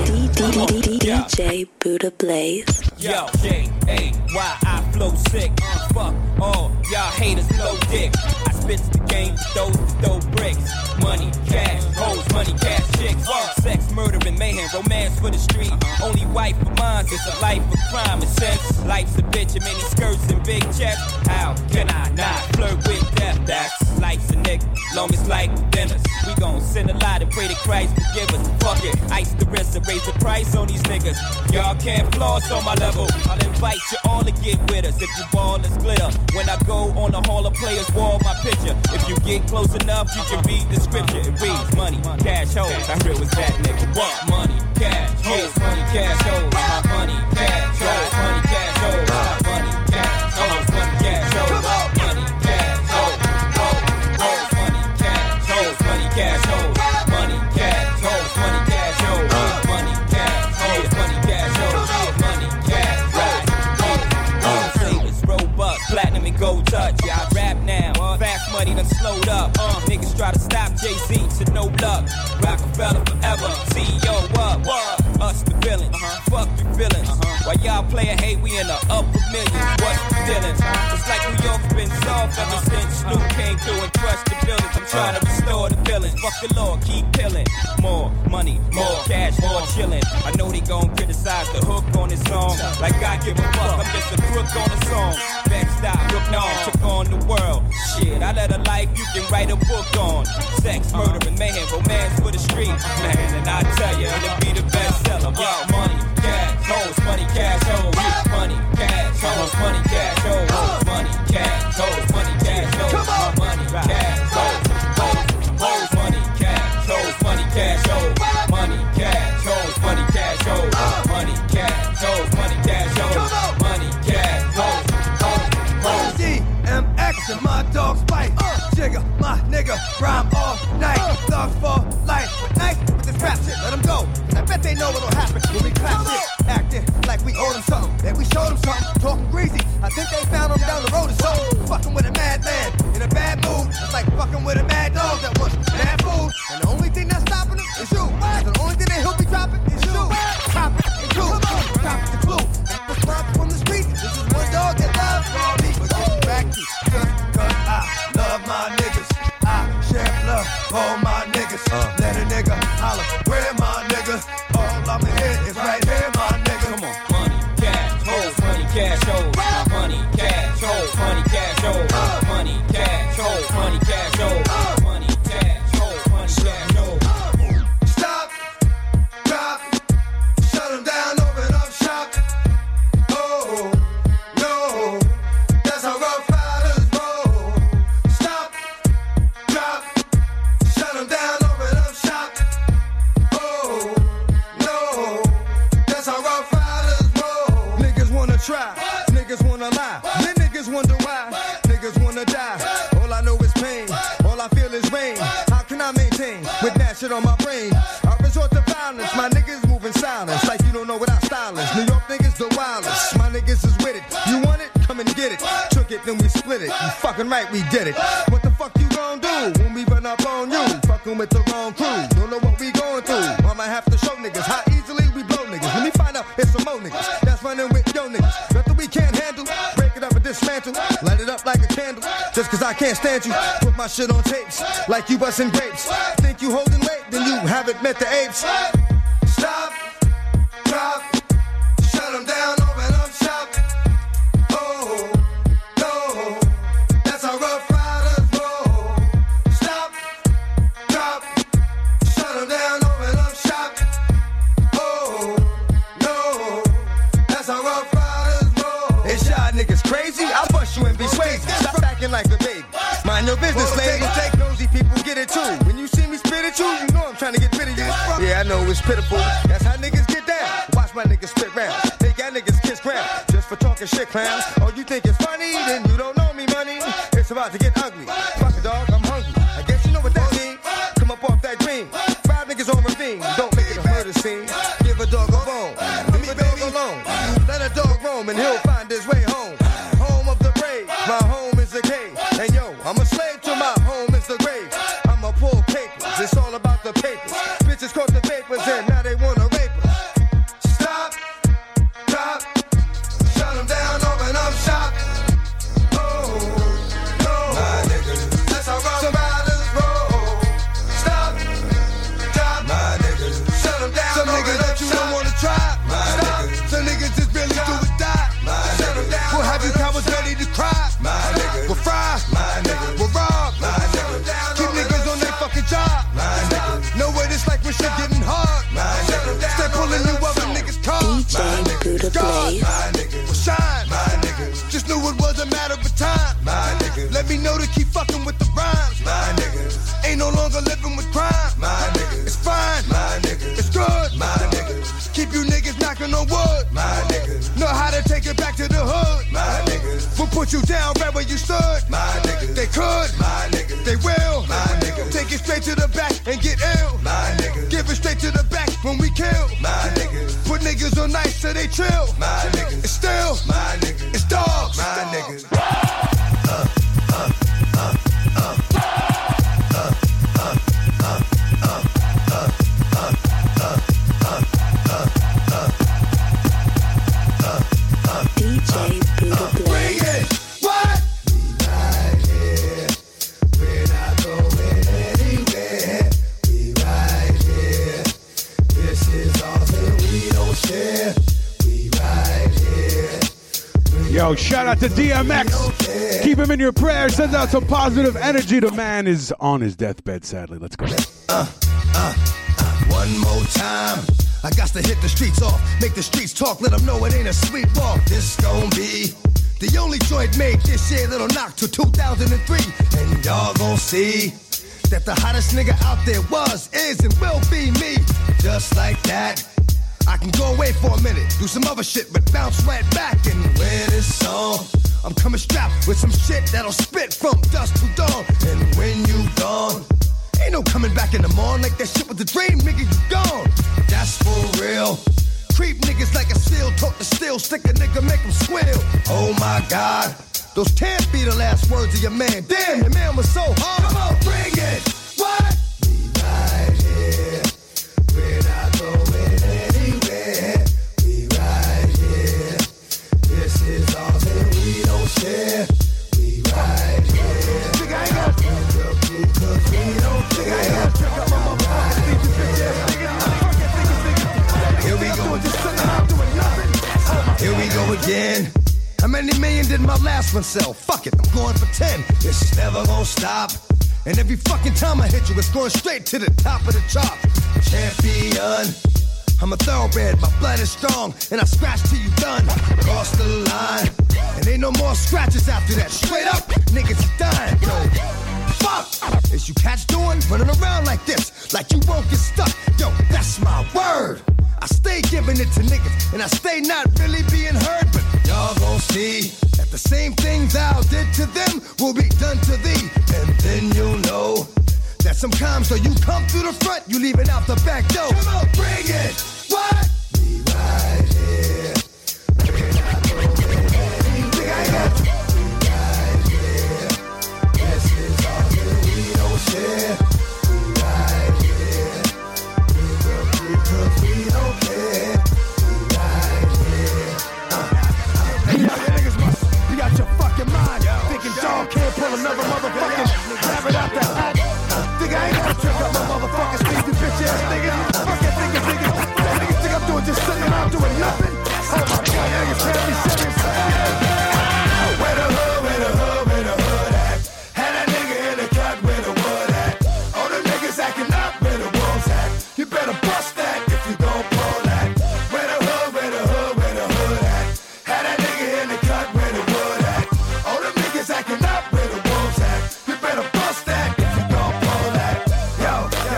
DJ Buddha Blaze. Yo, J-A-Y, I flow sick. Fuck all y'all haters blow dick. I spits the game for those that throw bricks. Money, cash, hoes, money, cash, chicks. Sex, murder, and mayhem, romance for the street. Only wife of mine is a life of crime. And since life's a bitch and many skirts and big chests, how can I not flirt with death? That's life's a nigga, long as life within us. We gon' send a lot and pray to Christ forgive us. Fuck it, ice the wrist and raise the price on these niggas. Y'all can't floss on my level. I'll invite you all to get with us. If you ball, let's glitter. When I go on the Hall of Players wall, my picture. If you get close enough, you can read the scripture. It reads money, cash, hoes. How real was that, nigga? What? Money, cash, hoes, money, cash, hoes. Money, cash, hoes, money, cash, hoes. Money, cash, hoes, money, cash, hoes. Money, cash, hoes, hoes, money, cash, hoes, money, cash, hoes. Money, cash, hoes, money, cash, hoes. Money, cash, hoes, money, cash, hoes. Money, cash, hoes. Savers, robust, platinum and gold touch. Yeah, I rap now. Fast money done slowed up. Niggas try to stop Jay-Z to no luck. Rockefeller forever. CEO up. Us the villains. Fuck the villains. While y'all playin' hate, we in the upper millions. What's the feelings? It's like New York's been soft ever since Snoop came through and crushed the buildings. I'm trying to restore the feelings. Fuck the law, keep killing. More money, more cash, more chillin'. I know they gon' criticize the hook on this song. Like I give a fuck, I'm just a crook on the song. Backstop, look no, took on the world. Shit, I led a life you can write a book on. Sex, murder, and mayhem, romance for the street. Man, and I tell you, it'll be the bestseller. Yo, money, cash, hoes, money, cash, hoes. Money, cash, hoes, money, cash, hoes. Money, cash, hoes, money, cash, hoes. Money, cash, hoes, hoes, money, cash, hoes, money, cash, hoes. Money, cash, hoes, money, cash, hoes. Money, cash, hoes, money, cash, hoes. Money, cash, hoes, hoes. DMX and my dogs bite. Jigga, my nigga, rhyme all night. Thugs for life, but nice with this rap shit. Let them go. I bet they know what'll happen when we clap shit. Acting like we owe them something, that we showed them something. Talking greasy, I think they found them down the road or something. Fucking with a madman in a bad mood. It's like fucking with a mad dog that wants bad food. And the only thing that's stopping him is you. And the only thing that he'll be dropping is you. Drop it and you. Drop it the clue. And what's love from the streets? This is one dog that loves all me. But getting back to cause I love my niggas. I share love all my niggas. Let a nigga holler, where my niggas? All I'ma hear is right here, my nigga. Come on, money, cash, hoes, money, cash, hoes. Money, cash, hoes, money, cash, hoes. Money, cash, hoes, money, cash, hoes. Money, cash, hoes, money, cash, hoes. Stop, drop, shut them down, open up shop. Oh, no, that's how rough riders roll. Stop, drop, shut them down, open up shop. Oh, no, that's how rough riders roll. Niggas wanna try, niggas wanna lie, then niggas wonder why, niggas wanna die. All I know is pain, all I feel is rain. How can I maintain with that shit on my brain? I resort to violence, my niggas moving silence, like you don't know what our style is. New York niggas the wildest, my niggas is with it. You want it? Come and get it. Took it, then we split it. You fucking right, we did it. What the fuck you gon' do when we run up on you? Fucking with the wrong crew, don't know what we going through. I might have to show niggas how easily we blow niggas. Let me find out it's some more niggas that's running with yo niggas. Nothing we can't handle, break it up and dismantle. Light it up like a candle, just cause I can't stand you. Put my shit on tapes, like you busting grapes. Think you holding weight, then you haven't met the apes. Stop, drop, shut them down, open up shop. Oh, no, that's how rough riders roll. Stop, drop, shut them down, open up shop. Oh, no, that's how rough riders roll. It's y'all niggas crazy, I'll bust you and be crazy. Stop acting like a baby, mind your business, lady. Take nosy people, get it too. When you see me spit at you, you know I'm trying to get rid of you. Yeah, I know it's pitiful, that's how niggas get down. Watch my niggas spit round, make y'all niggas kiss ground. Just for talking shit, clowns. Oh, you think it's funny? Then you don't know me, money. It's about to get ugly. Fuck it, dog, I'm hungry. I guess you know what that means. Come up off that dream. 5 niggas on ravine. Don't make it a murder scene. Give a dog a bone. Leave a dog alone. Let a dog roam and he'll find his way home. Home of the brave. My home is the cave. And yo, I'm a slave to my home is the grave. I'ma pull papers. It's all about the papers. Bitches caught the papers and now they wanna rape us. Stop, drop, shut them down, open up shop. matter of time. My niggas. Let me know to keep fucking with the rhymes. My niggas. Ain't no longer living with crime. My niggas. It's fine. My niggas. It's good. My niggas. Keep you niggas knocking on wood. My niggas. Know how to take it back to the hood. My niggas. We'll put you down right where you stood. My niggas. They could. My niggas. They will. My niggas. Take it straight to the back and get ill. My niggas. Give it straight to the back when we kill. My niggas. Put niggas on ice so they chill. My niggas. It's still. My niggas. It's dogs. My niggas. DJ Buddha Blaze. What? We right here. We're not going anywhere. We right here. This is all that we don't share. We right here. Yo, shout out to DMX. Keep him in your prayers. Send out some positive energy. The man is on his deathbed, sadly. Let's go. One more time. I got to hit the streets off, make the streets talk, let them know it ain't a sweet walk. This gon' be the only joint made this year that'll knock to 2003. And y'all gon' see that the hottest nigga out there was, is, and will be me. Just like that, I can go away for a minute, do some other shit, but bounce right back and wear this song. I'm coming strapped with some shit that'll spit from dusk to dawn. And when you gone, ain't no coming back in the morning like that shit with the dream, nigga, you gone. That's for real. Creep niggas like a seal, talk to steel, stick a nigga, make him squeal. Oh my God, those can't be the last words of your man. Damn, your man was so hard. Come on, bring it. What? We right here. We're not going anywhere. We right here. This is all that we don't share. We right here. Nigga, I ain't got Cause we don't nigga, I ain't got to trick up my motherfucking sleep, you bitch ass nigga. Here we go. Here we go again. How many million did my last one sell? Fuck it, I'm going for 10. It's never gonna stop. And every fucking time I hit you, it's going straight to the top of the chart. Champion. I'm a thoroughbred, my blood is strong, and I scratch till you done. Cross the line. And ain't no more scratches after that. Straight up, niggas dying, yo. Fuck! Is you cats doing? Running around like this, like you won't get stuck. Yo, that's my word. I stay giving it to niggas, and I stay not really being heard, but Y'all gon' see that the same thing thou did to them will be done to thee. and then you'll know that sometimes, so you come through the front, you leaving out the back door. Come on, bring it. What? We right here. We're not going anywhere. I got you. We right here. This is all that we don't share. We right here. We love you 'cause we don't care. We right here. Yo, you niggas must be out your fucking mind. Thinking dog can't pull another motherfucking rabbit out the hat. Think I ain't gonna trip up my motherfucking sleeve, you bitch ass nigga. Fuck that nigga. Niggas think I'm doing just sitting around doing nothing. Oh my God, niggas can't be serious. Where the hood at? Had that nigga in the cut where the wood at. All the niggas acting up where the wolves at. You better bust that if you gon' pull that. Where the hood at? Had that nigga in the cut where the wood at. All the niggas acting up where the wolves at. You better bust that if you gon' pull that. Yo.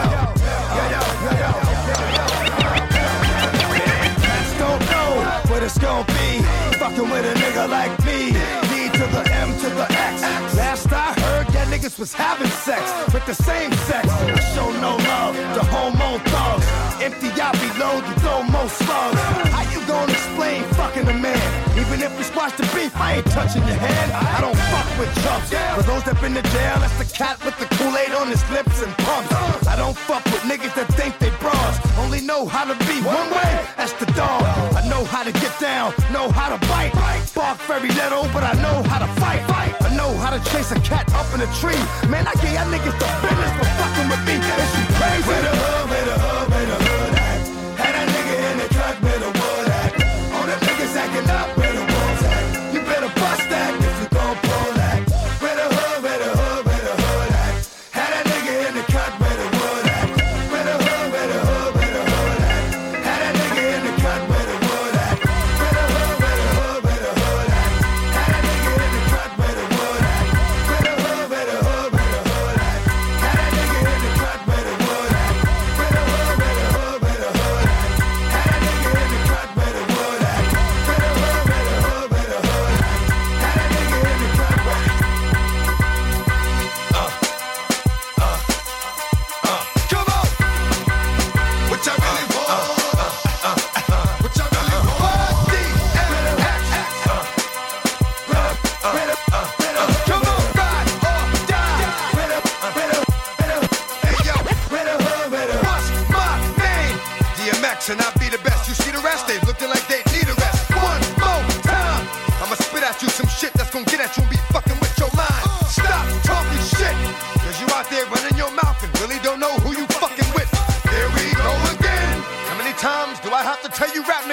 Cats don't know what it's gonna be. Fucking with a nigga like me. D to the M to the X. Last I heard, that niggas was having sex with the same sex. I show no love to homo thugs. Empty out below, you throw most slugs. How you gonna explain fucking a man? Even if we squash the beef, I ain't touching your hand. I don't fuck with chumps. For those that been to jail, that's the cat with the Kool-Aid on his lips and pumps. I don't fuck with niggas that think they bras. Only know how to be one way, that's the dog. I know how to get down, know how to bite. Bark very little, but I know how to fight. I know how to chase a cat up in a tree. Man, I gave y'all niggas the business for fucking with me. Is you crazy? Where the hood at? Had that nigga in the cut where the wood at. All the niggas acting up where the wolves at. You better bust that if you gon' pull that. Where the hood at? Had that nigga in the cut where the wood at. Where the hood at? Had that nigga in the cut where the wood at. Where the hood at? Had that nigga in the cut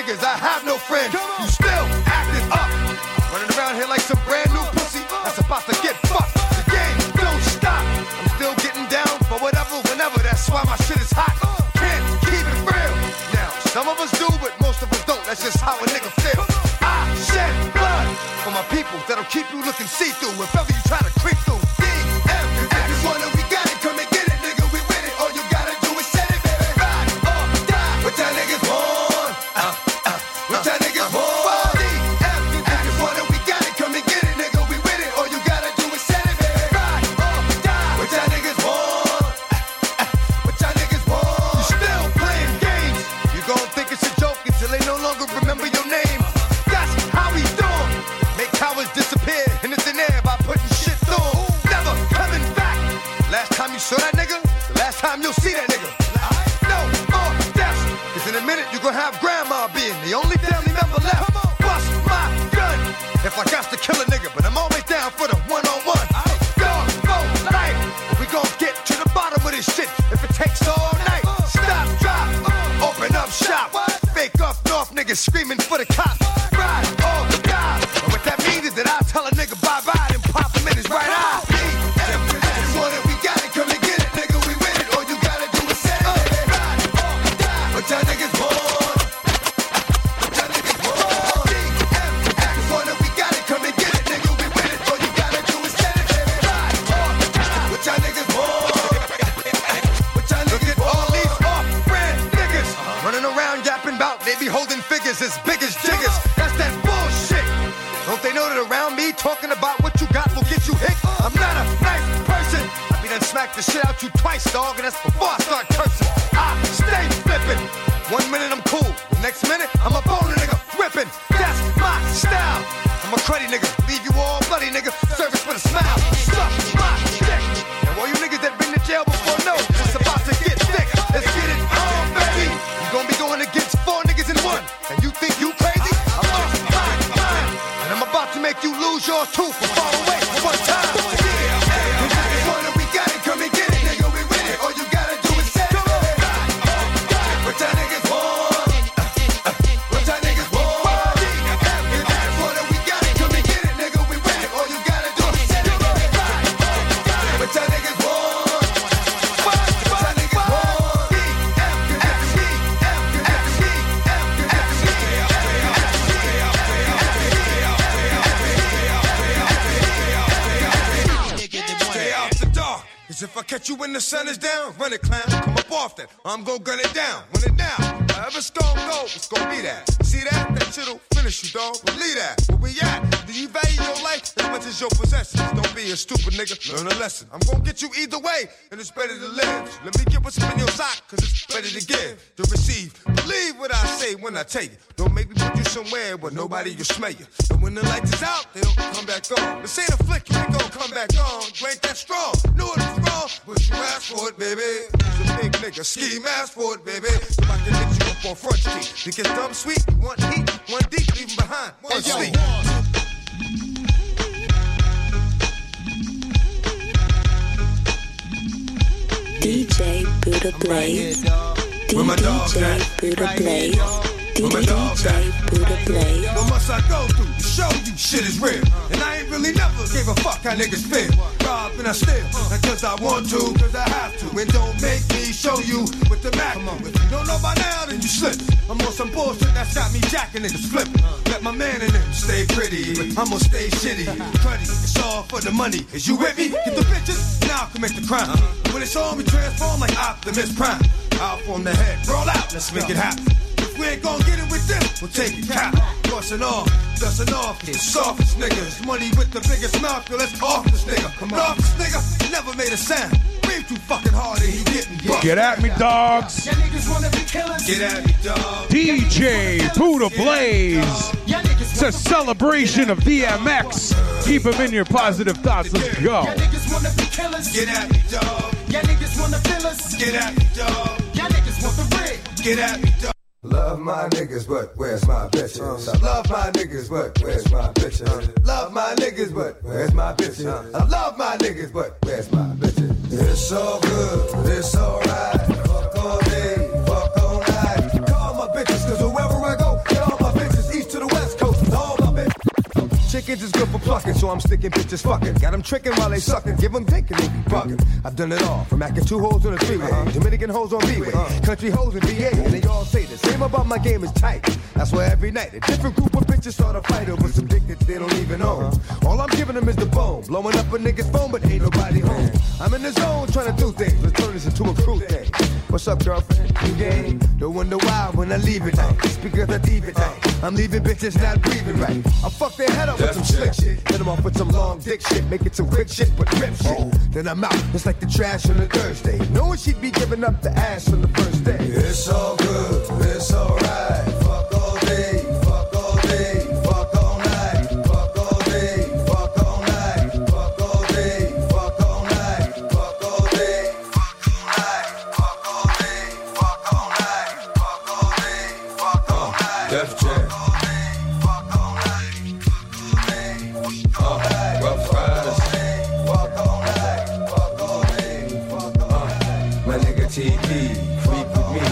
niggas, I have no friends. You still acting up. Running around here like some brand new pussy that's about to get fucked. The game don't stop. I'm still getting down for whatever, whenever. That's why my shit is hot. Can't keep it real. Now, some of us do, but most of us don't. That's just how a nigga feel. I shed blood for my people that'll keep you looking see-through if ever you try to creep through. DM, this one that we got it, come and get it, nigga. We with it. All you gotta do is set it, baby. Ride or die. What y'all niggas want? What y'all niggas want? So that nigga, the last time you'll see that nigga. No more deaths, cause in a minute you gon' have grandma being the only family member left. Bust my gun if I got to kill a nigga, but I'm always down for the one-on-one. Dog for life, we gon' get to the bottom of this shit if it takes all night. Stop, drop, open up shop. Fake up north niggas screaming for the cops. Ride or die. And what that means is that I tell a nigga bye-bye and pop him in his right eye. Y'all niggas born. Y'all niggas born. Wanna we got it, come and get it, nigga. We with it. All you gotta do is set it, baby. What y'all niggas born? What y'all niggas look at all these off-brand niggas running around yapping about they be holding figures as big as jiggers. That's that bullshit. Don't they know that around me talking about what you got will get you hit? I'm not a nice person. I be done smack the shit out you twice, dog, and that's before I start cursing. I stay flipping. 1 minute I'm cool, the next minute I'm a bone nigga ripping. That's my style. I'm a cruddy nigga, leave you all bloody nigga. Service with a smile. Suck my dick. And all you niggas that been to jail before know it's about to get thick. Let's get it on, baby. You gon' be going against 4 niggas in one, and you think you crazy? I'm off my mind, and I'm about to make you lose yours too from far away for one time. If I catch you when the sun is down, run it, clown, come up off that. I'm gon' gun it down, run it down. However it's gon' go, it's gon' be that. See that? That shit'll finish you, dog. Believe that. Where we at? Do you value your life as much as your possessions? Don't be a stupid nigga, learn a lesson. I'm gon' get you either way, and it's better to live. Let me get what's in your sock, cause it's better to give, to receive. Believe what I say when I tell you. Don't make me put you somewhere where nobody will smell you. And when the lights is out, they don't come back on. This ain't a flick, you ain't gon' come back on. You ain't that strong, know it is wrong, but you asked for it, baby. You's a big nigga, ski mask for it, baby. So I can hit you up on Front Street. Think it's dumb sweet, one heat, one deep, leave 'em behind, one sleep. DJ Buddha Blaze. DJ Buddha Blaze. DJ Buddha Blaze. What must I go through to show you shit is real? And I ain't really never gave a fuck how niggas feel. Rob and I steal, not cause I want to, cause I have to. And don't make me show you with the Mac. If you don't know by now, then you slip. I'm on some bullshit that's got me jacking niggas flipping. Let my man in them stay pretty, but I'ma stay shitty. Cruddy, it's all for the money. Is you with me? Get the bitches, now I commit the crime. When it's on, we transform like Optimus Prime. Out from the head, roll out, let's make it happen. If we ain't gon' get it with them, we'll take it cap. Bustin' off, dustin' off, the softest niggas. Money with the biggest mouth, yo, let's off this nigga. Come on, off this nigga, he never made a sound. Breathe too fucking hard and he getting bucked. Get at me, dogs. Get at me, dog. DJ Buddha Blaze. It's a celebration of DMX. Keep them in your positive thoughts. Let's go. Get at me, dog. Y'all niggas wanna feel us. Get at me, dog. Y'all niggas want the rig. Get at me, dog. Love my niggas, but where's my bitches? I love my niggas, but where's my bitches? Love my niggas, but where's my bitches? I love my niggas, but where's my bitches? It's all good, it's alright. Fuck all day, fuck all night. Call my bitches, cause wherever I go, niggas is good for plucking, so I'm sticking bitches fucking. Got them tricking while they sucking, give them dick and they be bugging. I've done it all, from acting 2 hoes on a 3-way, Dominican hoes on B-way, country hoes in VA, and they all say the same about my game is tight. That's why every night a different group of bitches start a fight over some dick that they don't even own. All I'm giving them is the bone, blowing up a nigga's phone, but ain't nobody home. I'm in the zone trying to do things, let's turn this into a crew thing. What's up, girlfriend? You game? Don't wonder why when I leave it night. It's because I leave it night. I'm leaving bitches not breathing right. I fuck their head up with some slick shit. Hit them off with some long dick shit. Make it some quick shit, but rip shit. Then I'm out, it's like the trash on a Thursday. Knowing she'd be giving up the ass on the first day. It's all good, it's alright. Fuck all day, fuck all day, fuck all night. Fuck all day, fuck all night. Fuck all day, fuck all night. Fuck all day, fuck all night. Fuck all day, fuck all night. Fuck all day, fuck all night. Def Jam. Rough Riders. My nigga TD, freak with me.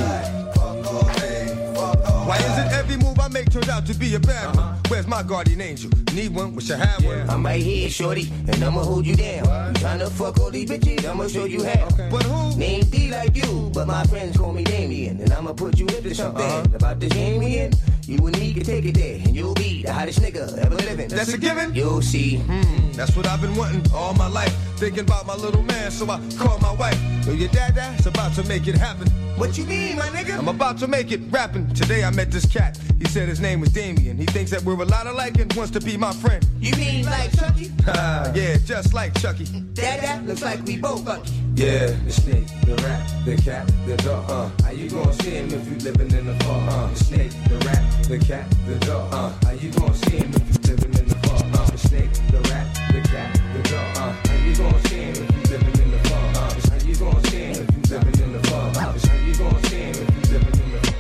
Why is it every move I make turns out to be a bad one? Where's my guardian angel? Need one? Wish I had one. I'm right here, shorty, and I'ma hold you down. You tryna fuck all these bitches? I'ma show you how. But who? Name D like you, but my friends call me Damien, and I'ma put you into something. About this game we in, you and me can take it there, and you'll be the hottest nigga ever living. That's a given? You'll see. That's what I've been wanting all my life. Thinking about my little man, so I call my wife. Yo, your dad's about to make it happen. What you mean, my nigga? I'm about to make it rapping. Today I met this cat. He said his name was Damien. He thinks that we're a lot alike and wants to be my friend. You mean like Chucky? Yeah, just like Chucky. Dada looks like we both lucky. Yeah, the snake, the rat, the cat, the dog. How you gonna see him if you living in the fog? The snake, the rat, the cat, the dog. How you gonna see him if you living in the fog? The snake, the rat, the cat, the dog. How you gonna see him if you living in the fog? How you gonna see him if you living in the fog? How you gonna see him if you living in the fog?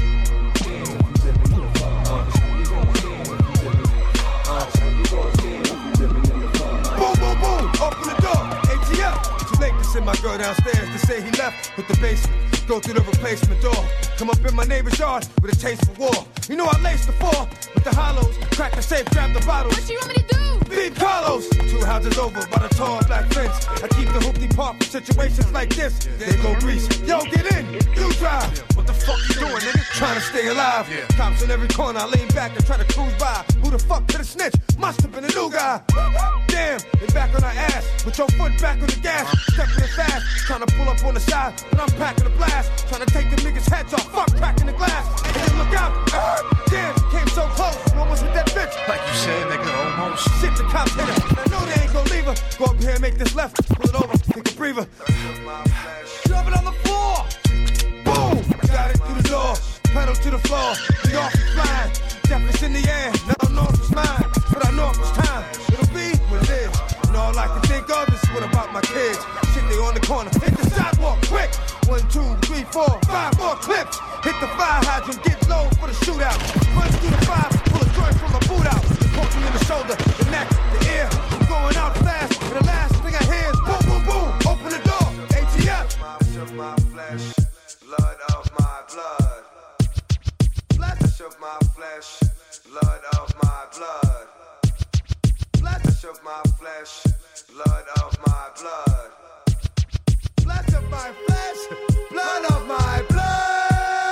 Boom, boom, boom, open the door, ATL. Too late to send my girl downstairs to say he left with the basement. Go through the replacement door. Come up in my neighbor's yard with a taste for war. You know I laced the floor with the hollows. Crack the safe, grab the bottles. What you want me to do? Beat Carlos. 2 houses over by the tall black fence. I keep the hoopty park for situations like this. They go grease. Yo, get in. You drive. What the fuck you doing, nigga? Trying to stay alive. Cops in every corner. I lean back and try to cruise by. Who the fuck to the snitch? Must have been a new guy. Damn, they back on our ass. With your foot back on the gas. Stepping it fast. Trying to pull up on the side. But I'm packing the blast. Trying to take the niggas' heads off. Fuck cracking the glass. And then look out. Damn, came so close. Almost with that bitch. Like you said, nigga, almost. Shit, the cops hit her. I know they ain't gon' leave her. Go up here and make this left. Pull it over. Take a breather. Drop it on the floor. Boom. Got it through the door. Pedal to the floor. The off is flying. Death is in the air. Now I know it's mine. But I know it's time. It'll be what it is. And all I can think of is what about my kids. Shit, they on the corner. Hit the sidewalk quick. 1, 2, 3, 4, 5 more clips. Hit the fire hydrant, get low for the shootout. Run through the 5, pull a joint from my boot out. Poke me in the shoulder, the neck, the ear. I'm going out fast, and the last thing I hear is boom, boom, boom. Open the door, ATF. Of my flesh, blood of my blood. Flesh of my flesh, blood of my blood. Flesh of my flesh, blood of my blood. Flesh of my flesh, blood of my blood.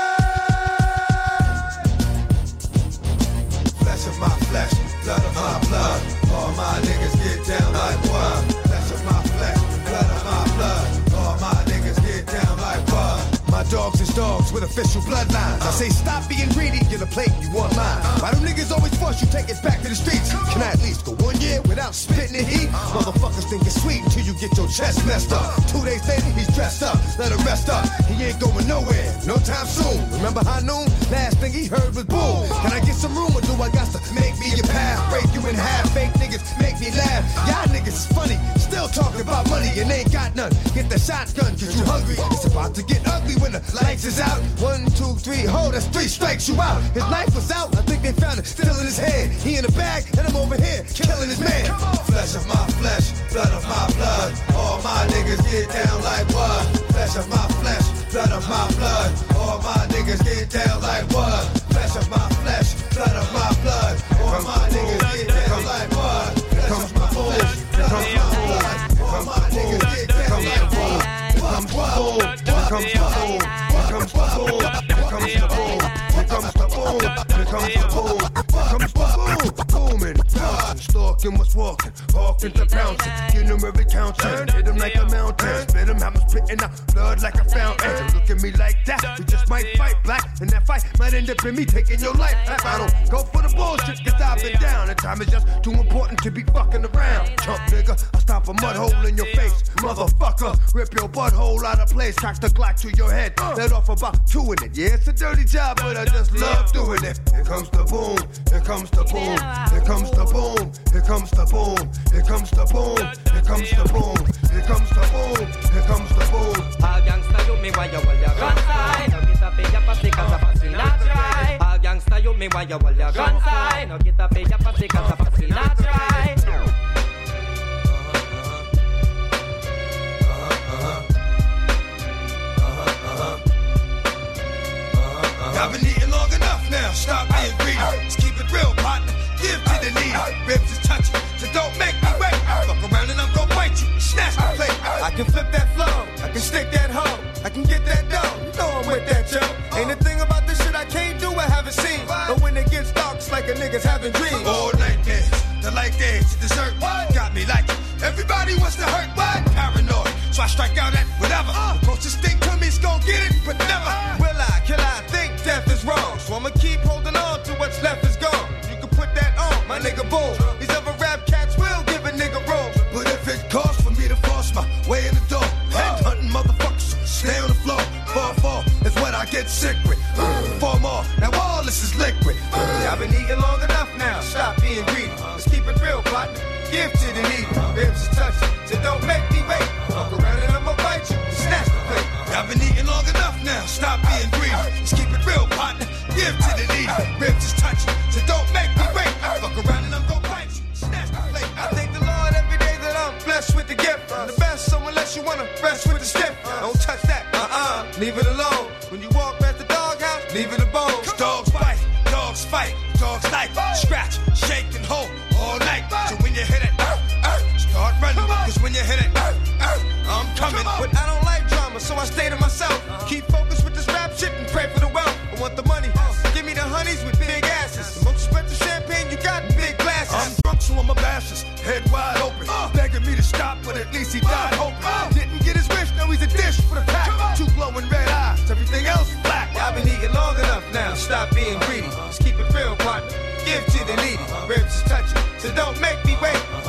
Flesh of my flesh, blood of my blood. All my niggas get down like what? Flesh of my flesh, blood of my blood. All my niggas get down like what? My dogs is dogs with official bloodlines. I say stop being greedy, get a plate, you want mine. Why them niggas always force you take it back to the streets? Can I at least go 1 year without spitting the heat? Motherfuckers think it's sweet until you get your chest messed up. 2 days later, he's dressed up, let him rest up. He ain't going nowhere, no time soon. Remember high noon? Last thing he heard was boom. Can I get some room or do I got to make me a path? Break you in half, fake niggas make me laugh. Y'all niggas is funny, still talking about money and ain't got none. Get the shotgun cause you hungry. It's about to get ugly when the lights is out. 1, 2, 3, ho, that's 3 strikes you out. His life was out, I think they found it still in his head. He in the bag and I'm over here killing his man. Flesh of my flesh, blood of my blood. All my niggas get down like what? Flesh of my flesh, blood of my blood. All my niggas get down like what? Flesh of my flesh, blood of my blood. All my niggas get down like what? talking what's walking, walking to pouncing, get them every counting, hit them like a mountain, spit them, I'm spitting out blood like a fountain. Look at me like that, we just might fight black, and that fight might end up in me taking your life. I don't go for the bullshit, cause I've been down, and time is just too important to be fucking around. Chump nigga, I stop a mud hole in your face, motherfucker, rip your butthole out of place, cock the Glock to your head, let off about 2 in it. Yeah, it's a dirty job, but I just love doing it. Here comes the boom, here comes the boom, here comes the boom, here comes the boom, here comes the boom, here comes the boom, here comes the boom, here comes the boom. All gangsta you me why you hold your gun side. No get a pay your pussy cause a pussy not try. All gangsta you me why you hold your gun side. No get a pay your pussy cause a pussy not try. I've been eating long enough now, stop being greedy. Just keep it real, partner, give to the needy. Ribs is touchy, so don't make me wait. Fuck around and I'm gon' bite you, snatch the plate. I can flip that flow, I can stick that hoe, I can get that dough. You know I'm with that, Joe. Ain't a thing about this shit I can't do, I haven't seen. But when it gets dark, it's like a nigga's having dreams. All night dance, the light dance, the dessert. Got me like it. Everybody wants to hurt, what? Paranoid, so I strike out at whatever. The closest thing to me's gon' get it, but never will I, kill I think death is wrong. So I'ma keep holding on to what's left is gone. You can put that on, my nigga, boom. These other rap cats will give a nigga room. But if it costs for me to force my way in the door, head hunting motherfuckers, stay on the floor. Fall is what I get sick with. 4 more, now all this is liquid. I've been eating long enough now, stop being greedy. Let's keep it real, partner, give to the needy. Ribs is touching, so don't make me wait. Walk around and I'ma bite you, snatch the plate. I've been eating long enough now, stop being greedy. Let's keep it real, partner, give to the needy. Ribs is touching, so don't make me wait. Fuck around and I'm gon' bite you, snatch the plate. I thank the Lord every day that I'm blessed with the gift. I'm the best, so unless you wanna rest with the stiff, don't touch that, leave it alone. When you walk past the doghouse, leave it alone. Dogs fight, dogs like scratch, shake and hold all night. So when you hit it, start running, cause when you hit it, I'm coming. But I don't like drama, so I stay to myself. Keep focused with this rap shit and pray for the wealth. I want the money, give me the honeys with big asses. The most expensive champagne you got in big glasses. I'm drunk, so I'm a bashes, head wide open, begging me to stop, but at least he died hoping. Didn't get his wish, now he's a dish for the pack. 2 glowing red eyes, everything else black. I've been eating long enough now, stop being greedy. Just keep it real, partner, give to the needy. Ribs is touching, so don't make me wait.